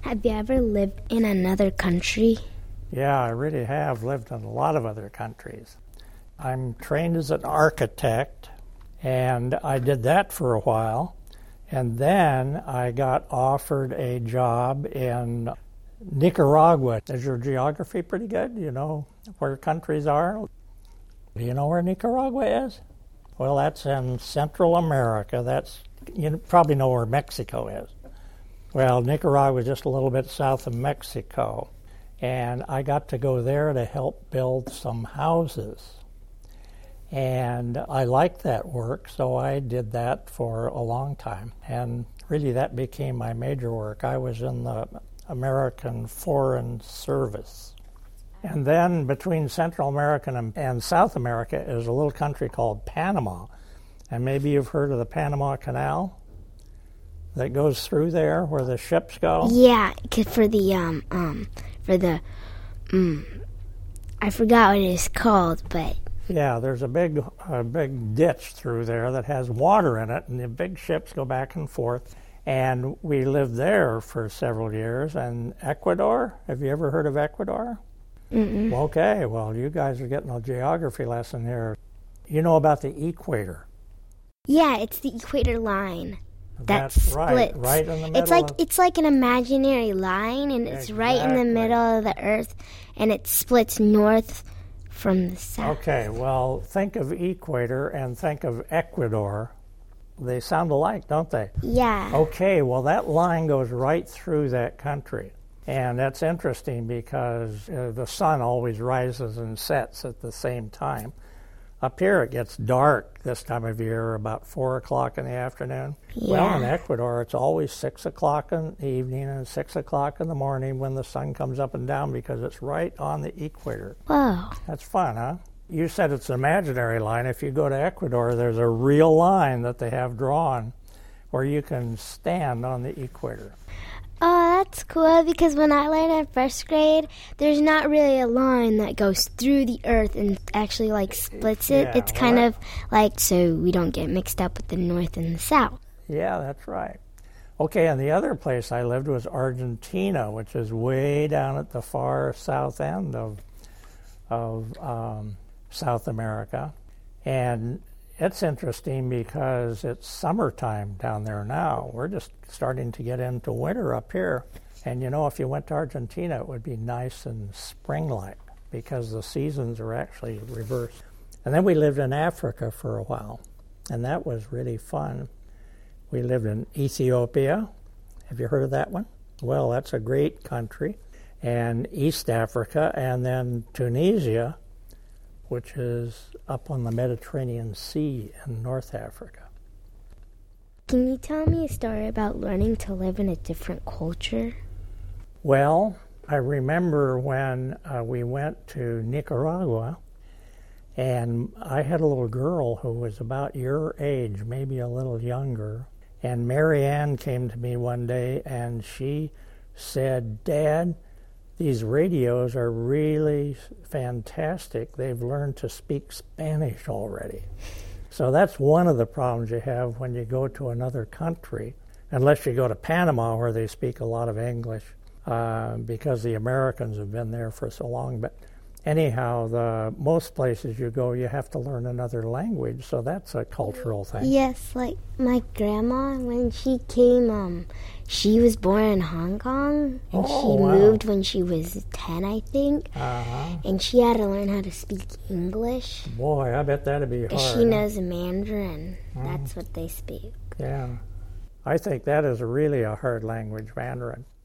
Have you ever lived in another country? Yeah, I really have lived in a lot of other countries. I'm trained as an architect, and I did that for a while. And then I got offered a job in Nicaragua. Is your geography pretty good? Do you know where countries are? Do you know where Nicaragua is? Well, that's in Central America. You probably know where Mexico is. Well, Nicaragua is just a little bit south of Mexico. And I got to go there to help build some houses. And I liked that work, so I did that for a long time. And really that became my major work. I was in the American Foreign Service. And then between Central America and South America is a little country called Panama. And maybe you've heard of the Panama Canal that goes through there where the ships go? Yeah, I forgot what it's called, but... Yeah, there's a big ditch through there that has water in it, and the big ships go back and forth. And we lived there for several years. And Ecuador, have you ever heard of Ecuador? Mm-mm. Okay, well, you guys are getting a geography lesson here. You know about the equator? Yeah, it's the equator line. That That's splits. Right in the middle. It's like an imaginary line, and it's right in the middle of the earth, and it splits north from the south. Okay, well, think of equator and think of Ecuador. They sound alike, don't they? Yeah. Okay, well, that line goes right through that country. And that's interesting because the sun always rises and sets at the same time. Up here it gets dark this time of year, about 4 o'clock in the afternoon. Yeah. Well, in Ecuador it's always 6 o'clock in the evening and 6 o'clock in the morning when the sun comes up and down because it's right on the equator. Whoa. That's fun, huh? You said it's an imaginary line. If you go to Ecuador, there's a real line that they have drawn where you can stand on the equator. Oh, that's cool, because when I learned in first grade, there's not really a line that goes through the earth and actually, splits it. Yeah, it's kind of so we don't get mixed up with the north and the south. Yeah, that's right. Okay, and the other place I lived was Argentina, which is way down at the far south end of South America. And it's interesting because it's summertime down there now. We're just starting to get into winter up here. And if you went to Argentina, it would be nice and spring-like because the seasons are actually reversed. And then we lived in Africa for a while, and that was really fun. We lived in Ethiopia. Have you heard of that one? Well, that's a great country. And East Africa, and then Tunisia, which is up on the Mediterranean Sea in North Africa. Can you tell me a story about learning to live in a different culture? Well, I remember when we went to Nicaragua, and I had a little girl who was about your age, maybe a little younger, and Mary Ann came to me one day and she said, "Dad, these radios are really fantastic. They've learned to speak Spanish already." So that's one of the problems you have when you go to another country, unless you go to Panama where they speak a lot of English because the Americans have been there for so long. But anyhow, most places you go, you have to learn another language, so that's a cultural thing. Yes, like my grandma, when she came, she was born in Hong Kong, and she moved when she was 10, I think, and she had to learn how to speak English. Boy, I bet that'd be hard. She knows Mandarin. That's what they speak. Yeah. I think that is really a hard language, Mandarin.